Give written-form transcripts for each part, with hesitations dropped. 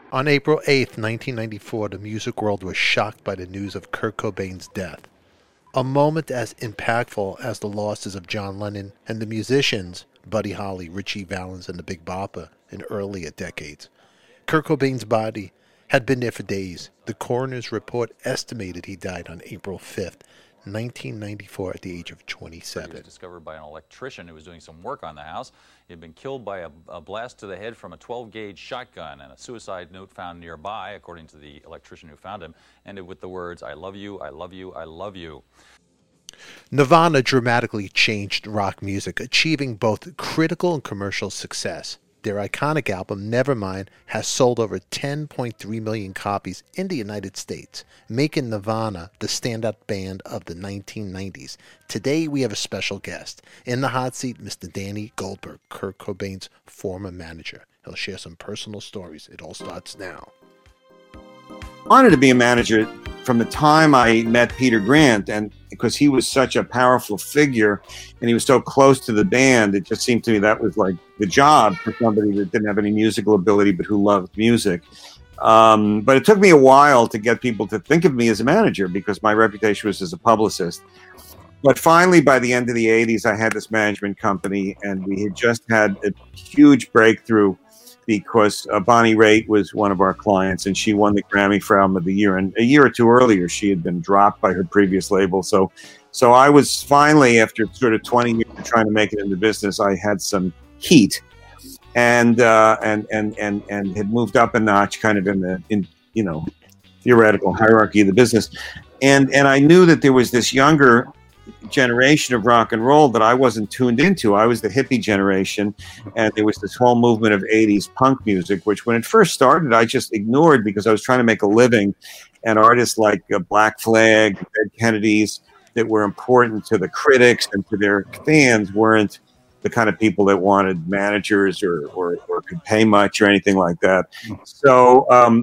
On April 8th, 1994, the music world was shocked by the news of Kurt Cobain's death. A moment as impactful as the losses of John Lennon and the musicians Buddy Holly, Richie Valens, and the Big Bopper in earlier decades. Kurt Cobain's body had been there for days. The coroner's report estimated he died on April 5th, 1994, at the age of He was 27. discovered by an electrician who was doing some work on the house. He had been killed by a blast to the head from a 12-gauge shotgun, and a suicide note found nearby, according to the electrician who found him, ended with the words, "I love you, I love you, I love you." Nirvana dramatically changed rock music, achieving both critical and commercial success. Their iconic album, Nevermind, has sold over 10.3 million copies in the United States, making Nirvana the standout band of the 1990s. Today, we have a special guest. In the hot seat, Mr. Danny Goldberg, Kurt Cobain's former manager. He'll share some personal stories. It all starts now. I wanted to be a manager from the time I met Peter Grant, and because he was such a powerful figure and he was so close to the band, it just seemed to me that was like the job for somebody that didn't have any musical ability but who loved music. But it took me a while to get people to think of me as a manager because my reputation was as a publicist. But finally, by the end of the 80s, I had this management company, and we had just had a huge breakthrough because Bonnie Raitt was one of our clients, and she won the Grammy for Album of the Year. And a year or two earlier, she had been dropped by her previous label. So I was finally, after sort of 20 years of trying to make it in the business, I had some heat, and had moved up a notch, kind of in the theoretical hierarchy of the business. And I knew that there was this younger generation of rock and roll that I wasn't tuned into. I was the hippie generation, and there was this whole movement of 80s punk music, which when it first started, I just ignored because I was trying to make a living, and artists like Black Flag, Dead Kennedys, that were important to the critics and to their fans weren't the kind of people that wanted managers or could pay much or anything like that. So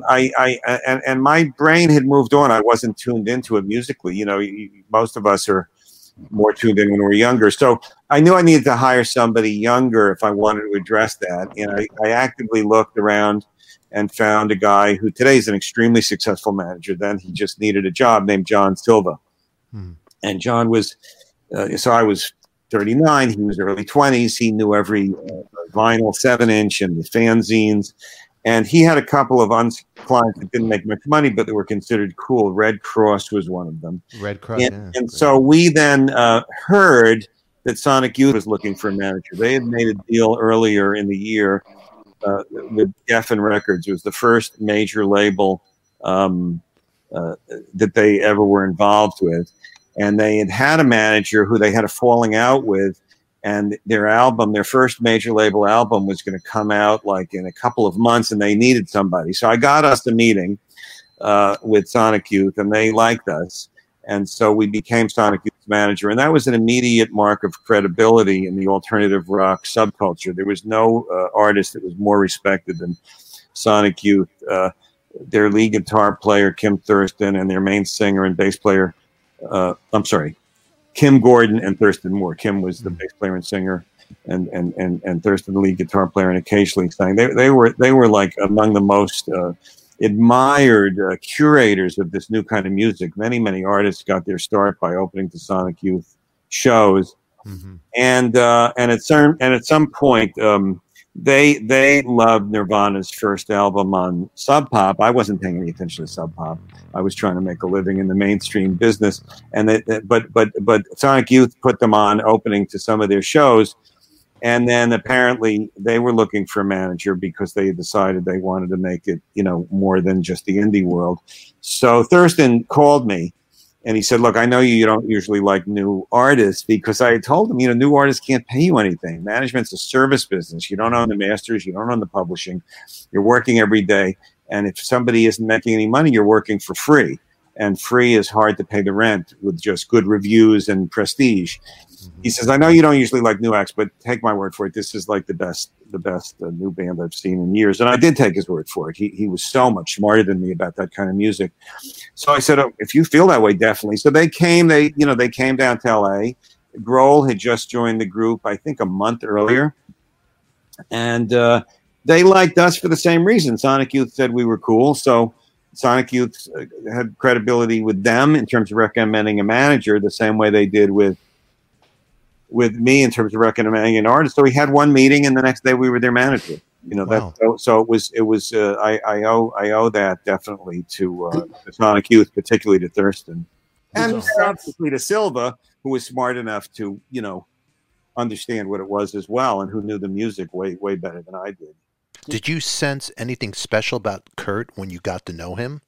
I my brain had moved on. I wasn't tuned into it musically. Most of us are more tuned in when we're younger. So I knew I needed to hire somebody younger if I wanted to address that. And I actively looked around and found a guy who today is an extremely successful manager. Then he just needed a job, named John Silva. And John was, so I was 39, he was early 20s. He knew every vinyl 7-inch and the fanzines. And he had a couple of clients that didn't make much money, but that were considered cool. Red Cross was one of them. Red Cross, and so we then heard that Sonic Youth was looking for a manager. They had made a deal earlier in the year with Geffen Records. It was the first major label that they ever were involved with. And they had a manager who they had a falling out with. And their first major label album, was going to come out like in a couple of months, and they needed somebody. So I got us a meeting with Sonic Youth, and they liked us. And so we became Sonic Youth's manager. And that was an immediate mark of credibility in the alternative rock subculture. There was no artist that was more respected than Sonic Youth. Their lead guitar player, Kim Thurston, and their main singer and bass player, Kim Gordon and Thurston Moore. Kim was the bass player and singer, and Thurston the lead guitar player, and occasionally sang. They were like among the most admired curators of this new kind of music. Many artists got their start by opening to Sonic Youth shows, and at some point they loved Nirvana's first album on Sub Pop. I wasn't paying any attention to Sub Pop. I was trying to make a living in the mainstream business, but Sonic Youth put them on opening to some of their shows, and then apparently they were looking for a manager because they decided they wanted to make it, more than just the indie world. So Thurston called me, and he said, "Look, I know you don't usually like new artists," because I had told him, new artists can't pay you anything. Management's a service business. You don't own the masters. You don't own the publishing. You're working every day. And if somebody isn't making any money, you're working for free. And free is hard to pay the rent with just good reviews and prestige. He says, "I know you don't usually like new acts, but take my word for it. This is like the best new band I've seen in years." And I did take his word for it. He was so much smarter than me about that kind of music. So I said, "Oh, if you feel that way, definitely." So they came down to LA. Grohl had just joined the group, I think a month earlier. And they liked us for the same reason. Sonic Youth said we were cool, so Sonic Youth had credibility with them in terms of recommending a manager, the same way they did with me in terms of recommending an artist. So we had one meeting, and the next day we were their manager. You know, Wow. so it was. I owe that definitely to Sonic Youth, particularly to Thurston, and obviously to Silva, who was smart enough to understand what it was as well, and who knew the music way better than I did. Did you sense anything special about Kurt when you got to know him?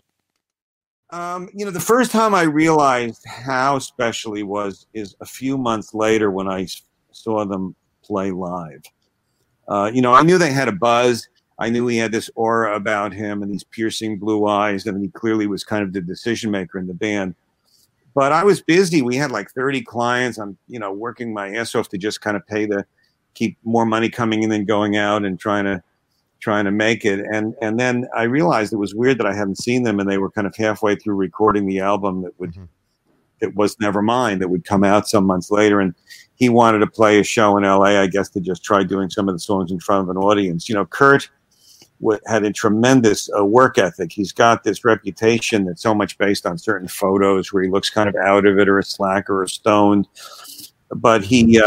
The first time I realized how special he was is a few months later when I saw them play live. I knew they had a buzz. I knew he had this aura about him and these piercing blue eyes. I mean, he clearly was kind of the decision maker in the band. But I was busy. We had like 30 clients. I'm, working my ass off to just kind of keep more money coming in than going out and trying to make it. And then I realized it was weird that I hadn't seen them, and they were kind of halfway through recording the album that was Nevermind, that would come out some months later. And he wanted to play a show in LA, I guess, to just try doing some of the songs in front of an audience. Kurt had a tremendous work ethic. He's got this reputation that's so much based on certain photos where he looks kind of out of it, or a slacker, or stoned. But he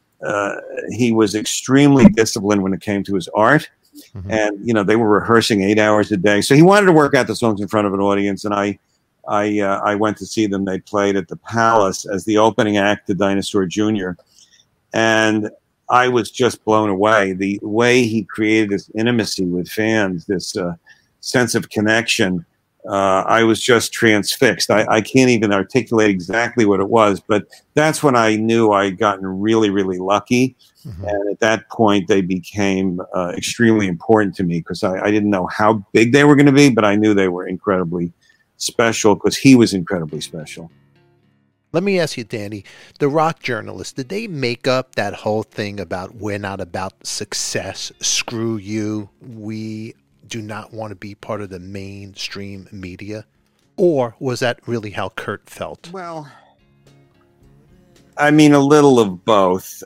was extremely disciplined when it came to his art. Mm-hmm. And, they were rehearsing 8 hours a day. So he wanted to work out the songs in front of an audience. And I went to see them. They played at the Palace as the opening act to Dinosaur Jr. And I was just blown away. The way he created this intimacy with fans, this sense of connection, I was just transfixed. I can't even articulate exactly what it was, but that's when I knew I'd gotten really, really lucky. Mm-hmm. And at that point, they became extremely important to me, because I didn't know how big they were going to be, but I knew they were incredibly special because he was incredibly special. Let me ask you, Danny, the rock journalists, did they make up that whole thing about we're not about success, screw you, we do not want to be part of the mainstream media? Or was that really how Kurt felt? Well, I mean, a little of both.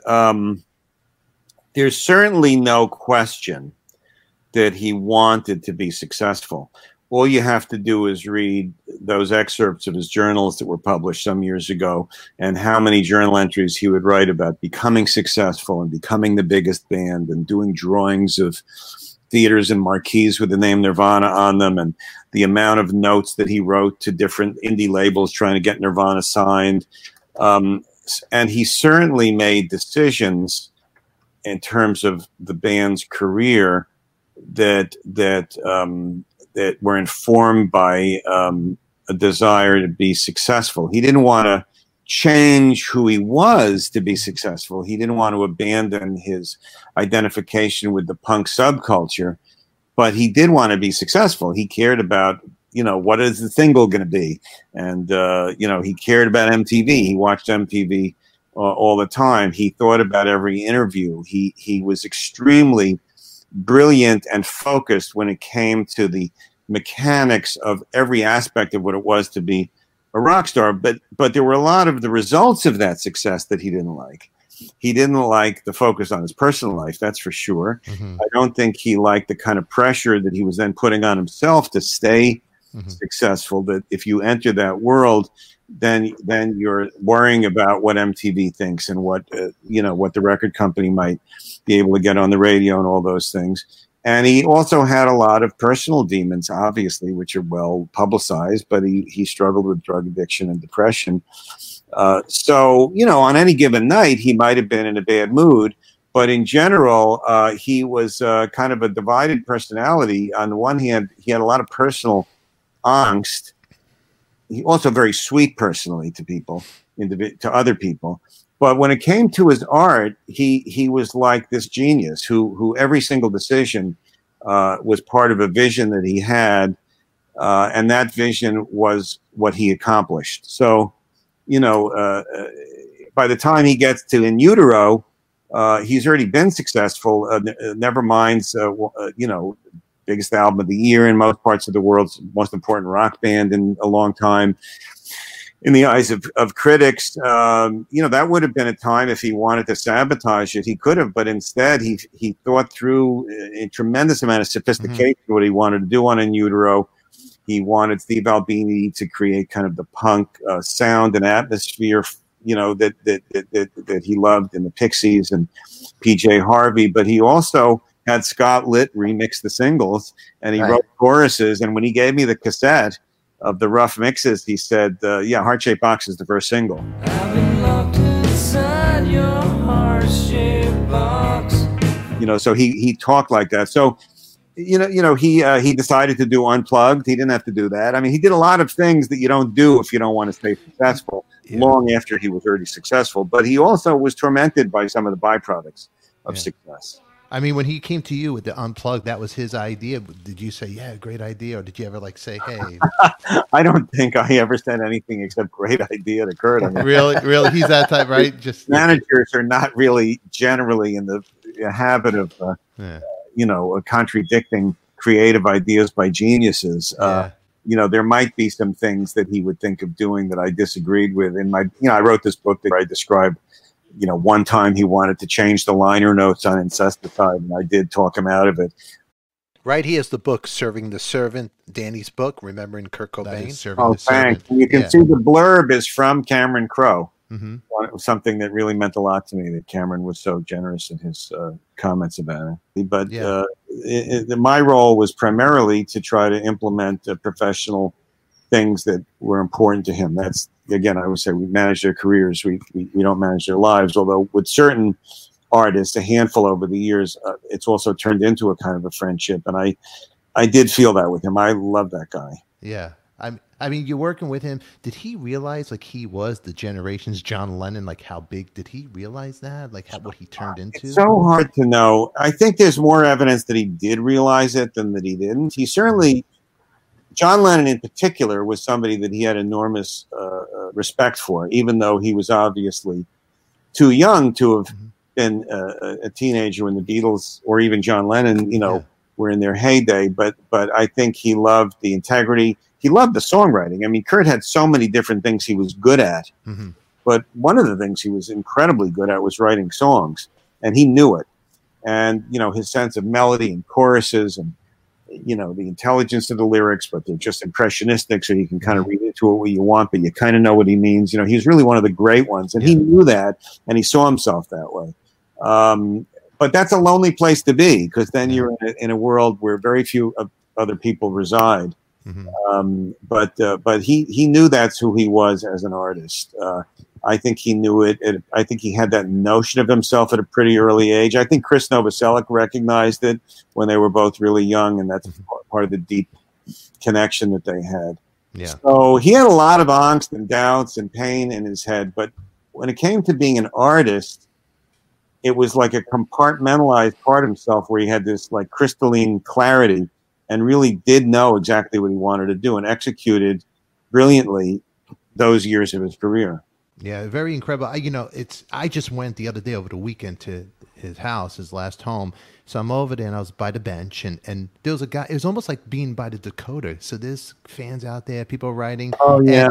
There's certainly no question that he wanted to be successful. All you have to do is read those excerpts of his journals that were published some years ago, and how many journal entries he would write about becoming successful and becoming the biggest band and doing drawings of theaters and marquees with the name Nirvana on them, and the amount of notes that he wrote to different indie labels trying to get Nirvana signed. And he certainly made decisions in terms of the band's career that were informed by a desire to be successful. He didn't want to change who he was to be successful. He didn't want to abandon his identification with the punk subculture, but he did want to be successful. He cared about, what is the single going to be? And, he cared about MTV. He watched MTV all the time. He thought about every interview. He was extremely brilliant and focused when it came to the mechanics of every aspect of what it was to be a rock star. But there were a lot of the results of that success that he didn't like. He didn't like the focus on his personal life, that's for sure. Mm-hmm. I don't think he liked the kind of pressure that he was then putting on himself to stay successful, that if you enter that world, then you're worrying about what MTV thinks and what the record company might be able to get on the radio and all those things. And he also had a lot of personal demons, obviously, which are well publicized, but he struggled with drug addiction and depression. So, on any given night, he might have been in a bad mood, but in general, he was kind of a divided personality. On the one hand, he had a lot of personal angst. He also very sweet personally to people, to other people. But when it came to his art, he was like this genius who every single decision was part of a vision that he had, and that vision was what he accomplished. So, by the time he gets to In Utero, he's already been successful. Nevermind's, biggest album of the year in most parts of the world, most important rock band in a long time. in the eyes of critics. That would have been a time if he wanted to sabotage it, he could have, but instead he thought through a tremendous amount of sophistication what he wanted to do on In Utero. He wanted Steve Albini to create kind of the punk sound and atmosphere, that he loved in the Pixies and PJ Harvey, but he also had Scott Litt remix the singles, and he wrote choruses. And when he gave me the cassette of the rough mixes, he said, Heart-Shaped Box is the first single. I've been locked inside your heart-shaped box. So he talked like that. So, he decided to do Unplugged. He didn't have to do that. I mean, he did a lot of things that you don't do if you don't want to stay successful long after he was already successful. But he also was tormented by some of the byproducts of success. I mean, when he came to you with the Unplugged, that was his idea. Did you say, yeah, great idea? Or did you ever say, hey? I don't think I ever said anything except great idea to Kurt. I mean, really? He's that type, right? Just managers are not really generally in the habit of, contradicting creative ideas by geniuses. There might be some things that he would think of doing that I disagreed with. I wrote this book that I described. One time he wanted to change the liner notes on Incesticide, and I did talk him out of it. Right, he has the book Serving the Servant, Danny's book, Remembering Kurt Cobain. Thanks. And you can see the blurb is from Cameron Crowe. Mm-hmm. It was something that really meant a lot to me, that Cameron was so generous in his comments about it. But my role was primarily to try to implement professional things that were important to him. That's, again, I would say we manage their careers. We don't manage their lives, although with certain artists, a handful over the years, it's also turned into a kind of a friendship. And I did feel that with him. I love that guy. Yeah. I mean, you're working with him. Did he realize he was the generation's John Lennon? How big did he realize that? What he turned into? It's so hard to know. I think there's more evidence that he did realize it than that he didn't. He certainly, John Lennon in particular, was somebody that he had enormous respect for, even though he was obviously too young to have been a teenager when the Beatles or even John Lennon, were in their heyday. But I think he loved the integrity. He loved the songwriting. I mean, Kurt had so many different things he was good at, but one of the things he was incredibly good at was writing songs, and he knew it. And, his sense of melody and choruses and, the intelligence of the lyrics, but they're just impressionistic, so you can kind of read into it what you want, but you kind of know what he means. He's really one of the great ones, and he knew that, and he saw himself that way. But that's a lonely place to be, because then you're in a world where very few other people reside. But he knew that's who he was as an artist. I think he knew it. I think he had that notion of himself at a pretty early age. I think Chris Novoselic recognized it when they were both really young, and that's part of the deep connection that they had. Yeah. So he had a lot of angst and doubts and pain in his head, but when it came to being an artist, it was like a compartmentalized part of himself where he had this crystalline clarity and really did know exactly what he wanted to do and executed brilliantly those years of his career. Yeah, very incredible. I just went the other day over the weekend to his house, his last home. So I'm over there and I was by the bench and there was a guy. It was almost like being by the Dakota. So there's fans out there, people writing. Oh, yeah.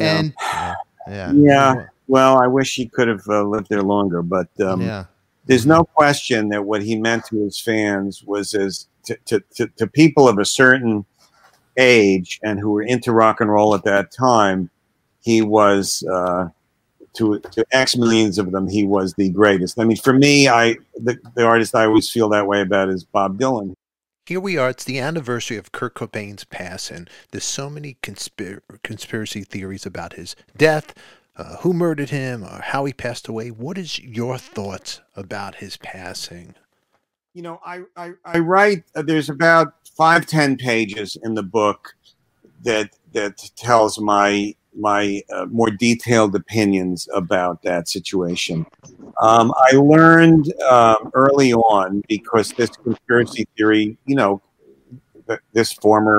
Yeah. Well, I wish he could have lived there longer, but there's no question that what he meant to his fans was to people of a certain age and who were into rock and roll at that time, he was to X millions of them, he was the greatest. I mean, for me, the artist I always feel that way about is Bob Dylan. Here we are. It's the anniversary of Kurt Cobain's passing. There's so many conspiracy theories about his death, who murdered him, or how he passed away. What is your thoughts about his passing? I write. There's about 5-10 pages in the book that tells my more detailed opinions about that situation. I learned early on, because this conspiracy theory, this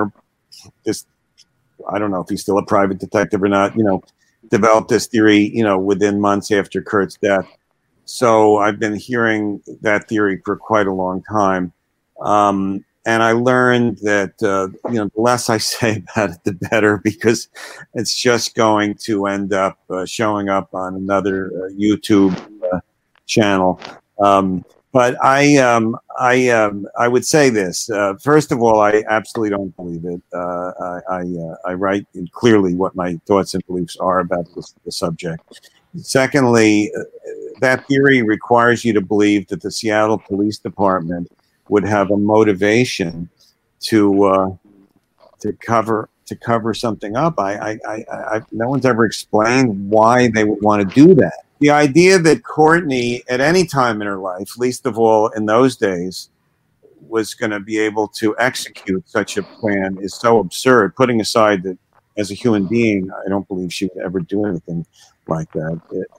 I don't know if he's still a private detective or not, developed this theory, within months after Kurt's death. So I've been hearing that theory for quite a long time. And I learned that, the less I say about it, the better, because it's just going to end up showing up on another YouTube channel. But I would say this. First of all, I absolutely don't believe it. I write clearly what my thoughts and beliefs are about the subject. Secondly, that theory requires you to believe that the Seattle Police Department would have a motivation to cover something up. No one's ever explained why they would want to do that. The idea that Courtney, at any time in her life, least of all in those days, was going to be able to execute such a plan is so absurd. Putting aside that, as a human being, I don't believe she would ever do anything like that.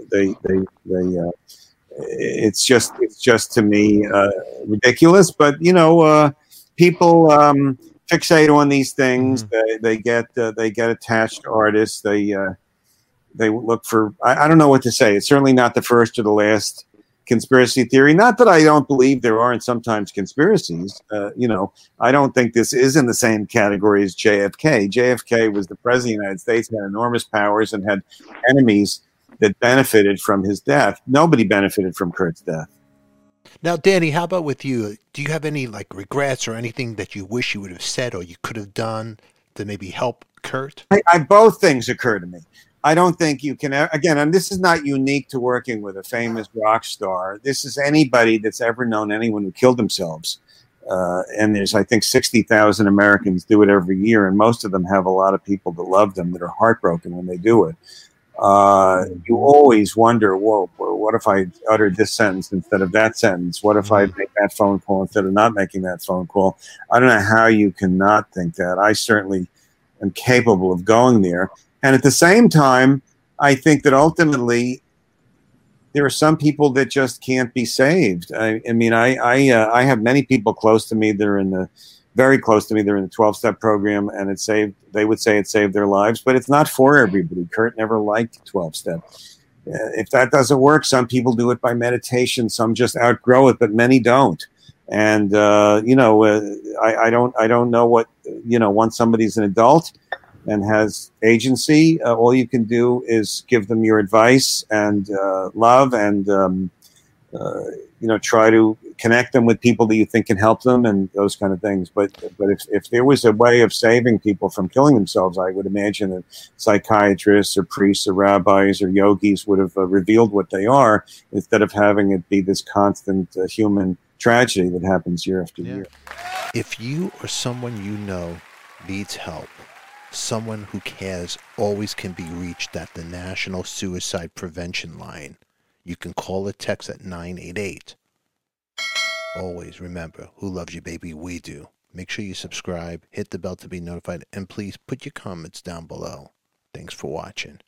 It's just to me ridiculous. But people fixate on these things. Mm-hmm. They get attached to artists. They look for. I don't know what to say. It's certainly not the first or the last conspiracy theory. Not that I don't believe there aren't sometimes conspiracies. I don't think this is in the same category as JFK. JFK was the president of the United States, had enormous powers, and had enemies that benefited from his death. Nobody benefited from Kurt's death. Now, Danny, how about with you? Do you have any regrets or anything that you wish you would have said or you could have done to maybe help Kurt? Both things occur to me. I don't think you can, again, and this is not unique to working with a famous rock star. This is anybody that's ever known anyone who killed themselves. And there's, I think, 60,000 Americans do it every year, and most of them have a lot of people that love them that are heartbroken when they do it. You always wonder, whoa, what if I uttered this sentence instead of that sentence? What if I make that phone call instead of not making that phone call? I don't know how you can not think that. I certainly am capable of going there. And at the same time, I think that ultimately there are some people that just can't be saved. I have many people close to me. Very close to me. They're in the 12-step program, and they would say it saved their lives, but it's not for everybody. Kurt never liked 12-step. If that doesn't work, some people do it by meditation. Some just outgrow it, but many don't. And I don't know what once somebody's an adult and has agency, all you can do is give them your advice and love, and try to connect them with people that you think can help them and those kind of things. But if there was a way of saving people from killing themselves, I would imagine that psychiatrists or priests or rabbis or yogis would have revealed what they are, instead of having it be this constant human tragedy that happens year after year. If you or someone you know needs help, someone who cares always can be reached at the National Suicide Prevention Line. You can call or text at 988. Always remember, who loves you, baby? We do. Make sure you subscribe, hit the bell to be notified, and please put your comments down below. Thanks for watching.